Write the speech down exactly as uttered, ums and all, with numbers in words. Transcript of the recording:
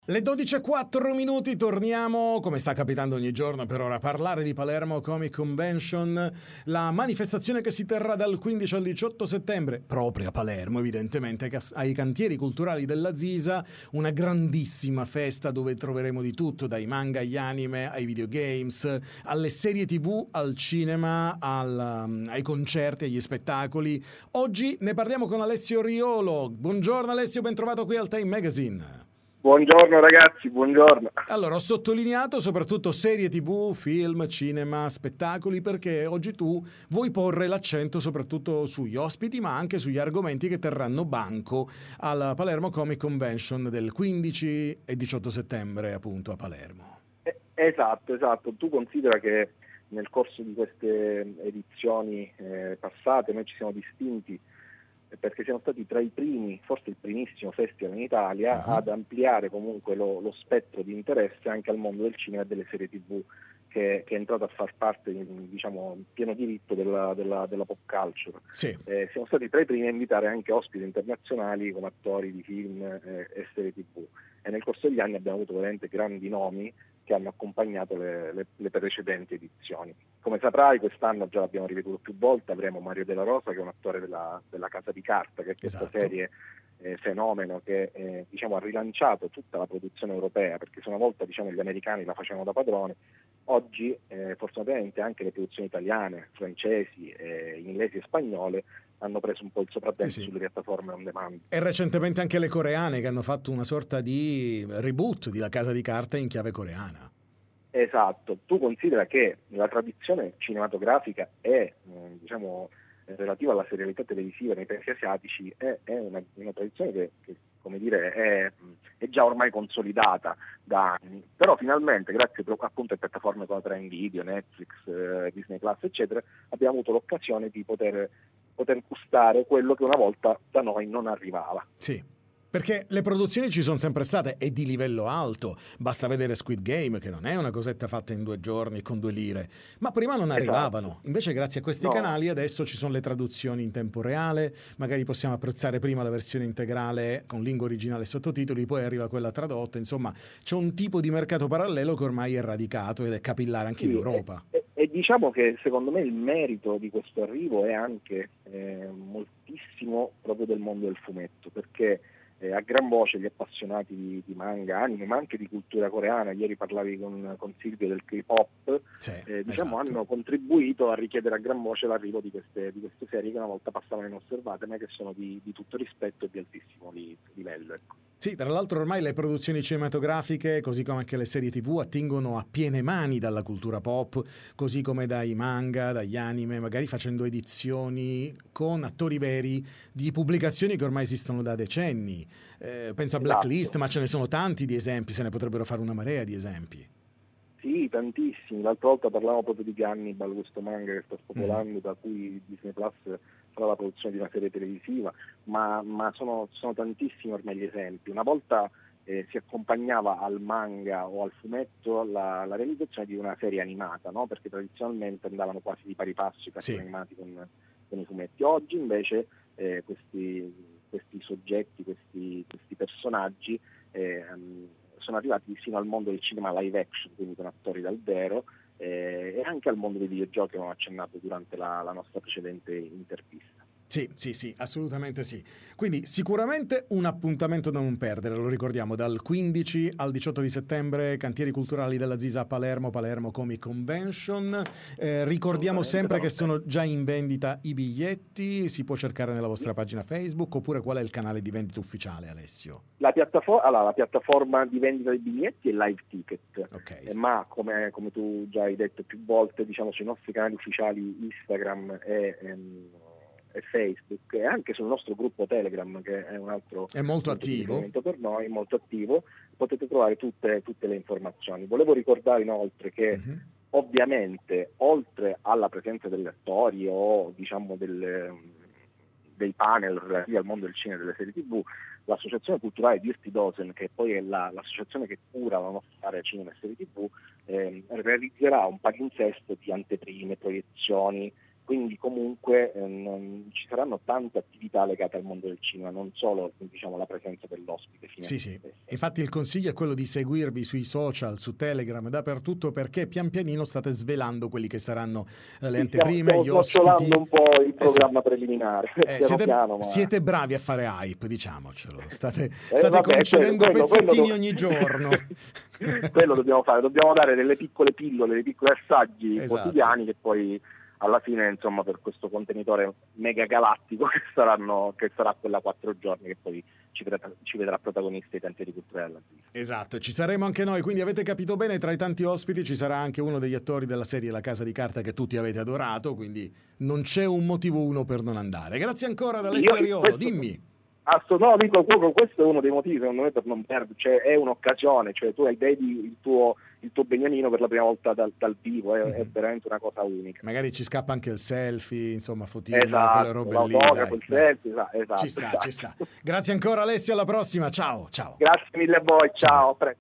Le dodici e quattro minuti, torniamo, come sta capitando ogni giorno per ora, a parlare di Palermo Comic Convention, la manifestazione che si terrà dal quindici al diciotto settembre, proprio a Palermo evidentemente, ai cantieri culturali della Zisa, una grandissima festa dove troveremo di tutto, dai manga agli anime, ai videogames, alle serie tv, al cinema, al, ai concerti, agli spettacoli. Oggi ne parliamo con Alessio Riolo. Buongiorno Alessio, ben trovato qui al Time Magazine. Buongiorno ragazzi, buongiorno. Allora, ho sottolineato soprattutto serie tv, film, cinema, spettacoli, perché oggi tu vuoi porre l'accento soprattutto sugli ospiti, ma anche sugli argomenti che terranno banco alla Palermo Comic Convention del quindici e diciotto settembre, appunto, a Palermo. Esatto, esatto. Tu considera che nel corso di queste edizioni eh, passate noi ci siamo distinti perché siamo stati tra i primi, forse il primissimo festival in Italia, uh-huh. ad ampliare comunque lo, lo spettro di interesse anche al mondo del cinema e delle serie tv, che, che è entrato a far parte, diciamo, in pieno diritto della, della, della pop culture. Sì. Eh, siamo stati tra i primi a invitare anche ospiti internazionali come attori di film eh, e serie tv, e nel corso degli anni abbiamo avuto veramente grandi nomi che hanno accompagnato le, le, le precedenti edizioni. Come saprai, quest'anno già l'abbiamo ripetuto più volte, avremo Mario Della Rosa, che è un attore della, della Casa di Carta, che è questa esatto. serie eh, fenomeno che eh, diciamo, ha rilanciato tutta la produzione europea, perché se una volta diciamo, gli americani la facevano da padrone, oggi eh, fortunatamente anche le produzioni italiane, francesi, eh, inglesi e spagnole hanno preso un po' il sopravvento sì, sì. sulle piattaforme on demand. E recentemente anche le coreane, che hanno fatto una sorta di reboot di La Casa di Carta in chiave coreana. Esatto, tu considera che la tradizione cinematografica è, diciamo, relativa alla serialità televisiva nei paesi asiatici, è, è una, una tradizione che, che come dire, è, è già ormai consolidata da anni, però finalmente grazie appunto a piattaforme come Prime Video, Netflix, eh, Disney Plus eccetera, abbiamo avuto l'occasione di poter, poter gustare quello che una volta da noi non arrivava. Sì. Perché le produzioni ci sono sempre state e di livello alto, basta vedere Squid Game, che non è una cosetta fatta in due giorni con due lire, ma prima non arrivavano. Esatto. Invece grazie a questi no. canali adesso ci sono le traduzioni in tempo reale, magari possiamo apprezzare prima la versione integrale con lingua originale e sottotitoli, poi arriva quella tradotta, insomma c'è un tipo di mercato parallelo che ormai è radicato ed è capillare anche sì, in Europa. E, e, e diciamo che secondo me il merito di questo arrivo è anche eh, moltissimo proprio del mondo del fumetto, perché Eh, a gran voce gli appassionati di, di manga, anime, ma anche di cultura coreana, ieri parlavi con, con Silvio del K-pop, sì, eh, diciamo esatto. hanno contribuito a richiedere a gran voce l'arrivo di queste, di queste serie che una volta passavano inosservate, ma che sono di, di tutto rispetto e di altissimo li, livello. Ecco. Sì, tra l'altro ormai le produzioni cinematografiche, così come anche le serie tv, attingono a piene mani dalla cultura pop, così come dai manga, dagli anime, magari facendo edizioni con attori veri di pubblicazioni che ormai esistono da decenni. Eh, penso a Blacklist, esatto. ma ce ne sono tanti di esempi, se ne potrebbero fare una marea di esempi. Sì, tantissimi. L'altra volta parlavamo proprio di Hannibal, questo manga che sta spopolando, mm. da cui Disney Plus farà la produzione di una serie televisiva, ma, ma sono, sono tantissimi ormai gli esempi. Una volta eh, si accompagnava al manga o al fumetto la, la realizzazione di una serie animata, no? Perché tradizionalmente andavano quasi di pari passo i cartoni sì. animati con, con i fumetti. Oggi invece eh, questi, questi soggetti, questi, questi personaggi eh, sono arrivati fino al mondo del cinema live action, quindi con attori dal vero, eh, e anche al mondo dei videogiochi, come ho accennato durante la, la nostra precedente intervista. Sì, sì, sì, assolutamente sì. Quindi sicuramente un appuntamento da non perdere, lo ricordiamo, dal quindici al diciotto di settembre, Cantieri Culturali della Zisa a Palermo, Palermo Comic Convention. Eh, ricordiamo sempre che sono già in vendita i biglietti, si può cercare nella vostra pagina Facebook, oppure qual è il canale di vendita ufficiale, Alessio? La, piattafor- allora, la piattaforma di vendita dei biglietti è Live Ticket, okay. eh, ma come, come tu già hai detto più volte, diciamo sui nostri canali ufficiali Instagram e... Ehm, e Facebook e anche sul nostro gruppo Telegram, che è un altro è molto attivo per noi, molto attivo, potete trovare tutte, tutte le informazioni. Volevo ricordare inoltre che uh-huh. ovviamente oltre alla presenza degli attori o diciamo del, dei panel relativi al mondo del cinema e delle serie tv, l'associazione culturale Dirty Dozen, che poi è la, l'associazione che cura la nostra area cinema e serie tv, eh, realizzerà un palinsesto di anteprime, proiezioni quindi comunque eh, non, ci saranno tante attività legate al mondo del cinema, non solo diciamo la presenza dell'ospite fine sì, sì. Infatti il consiglio è quello di seguirvi sui social, su Telegram, dappertutto, perché pian pianino state svelando quelli che saranno le sì, anteprime, stiamo, gli stiamo ospiti. un po' il programma esatto. preliminare, Eh, piano siete, piano, ma... siete bravi a fare hype, diciamocelo, state, eh, state vabbè, concedendo quello, quello, pezzettini quello ogni do... giorno. quello dobbiamo fare, dobbiamo dare delle piccole pillole, dei piccoli assaggi esatto. quotidiani che poi alla fine, insomma, per questo contenitore mega galattico che saranno che sarà quella quattro giorni che poi ci vedrà, ci vedrà protagonisti ai cantieri culturali. Esatto, ci saremo anche noi, quindi avete capito bene, tra i tanti ospiti ci sarà anche uno degli attori della serie La Casa di Carta che tutti avete adorato, quindi non c'è un motivo uno per non andare. Grazie ancora ad Alessio Ariolo, questo... dimmi. Assolut- no, dico proprio questo è uno dei motivi secondo me per non perdere, cioè è un'occasione, cioè tu vedi il tuo, il tuo Beniamino per la prima volta dal, dal vivo, è, mm-hmm. è veramente una cosa unica. Magari ci scappa anche il selfie, insomma, fotino, esatto, quelle robe lì. L'autografo, il selfie, esatto, ci sta, esatto. ci sta. Grazie ancora Alessio, alla prossima, ciao, ciao. Grazie mille a voi, ciao. ciao.